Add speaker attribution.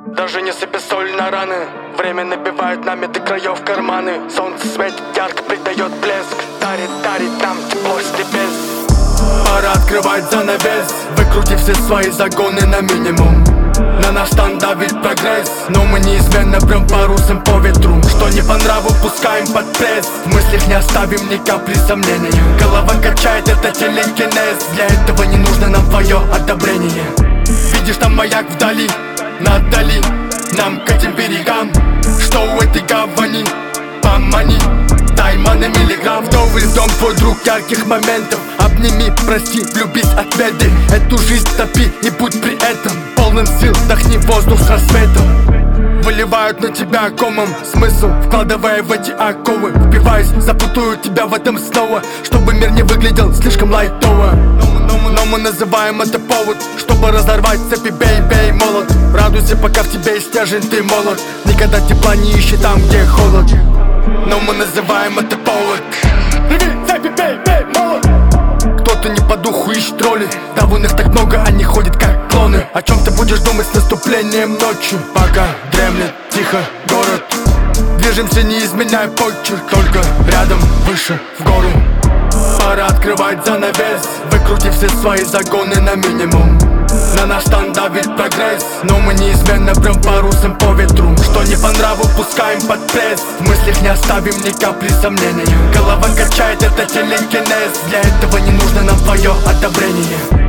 Speaker 1: Даже не сыпя соль на раны. Время набивает нами до краев карманы. Солнце светит ярко, придает блеск. Дарит нам тепло с небес. Пора открывать занавес. Выкрути все свои загоны на минимум. На наш стан давит прогресс, но мы неизменно прям парусом по ветру. Что не по нраву, пускаем под пресс. В мыслях не оставим ни капли сомнения. Голова качает, это телекинез. Для этого не нужно нам твое одобрение. Видишь там маяк вдали, надали нам к этим берегам. Что у этой гавани, помани, дай маны миллиграмм. Вдовый дом, твой друг ярких моментов. Обними, прости, влюбись от беды. Эту жизнь топи и будь при этом полным сил, вдохни воздух с рассветом. Выливают на тебя комом смысл, вкладывая в эти оковы. Впиваясь, запутаю тебя в этом снова, чтобы мир не выглядел слишком лайтово. Но мы называем это повод, чтобы разорвать цепи, бей, молот. Радуйся, пока в тебе есть стержень, ты молод. Никогда тепла не ищи там, где холод. Но мы называем это повод. Рви цепи, бей, молот. Кто-то не по духу ищет роли. Да вон их так много, они ходят как клоны. О чем ты будешь думать с наступлением ночи? Пока дремлет тихо город. Движемся, не изменяя почерк, только рядом, выше, в гору. Пора открывать занавес. Выкрути все свои загоны на минимум. На наш стан давит прогресс, но мы неизменно прям парусом по ветру. Что не по нраву, пускаем под пресс. В мыслях не оставим ни капли сомнения. Голова качает, это телекинез. Для этого не нужно нам твое одобрение.